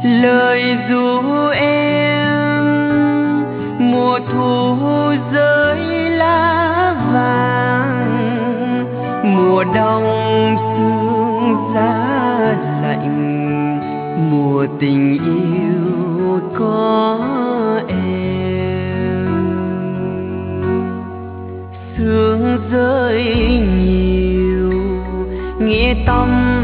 lời ru em mùa thu rơi lá vàng, mùa đông sương giá lạnh, mùa tình yêu có em. Sương rơi nhiều nghĩa tâm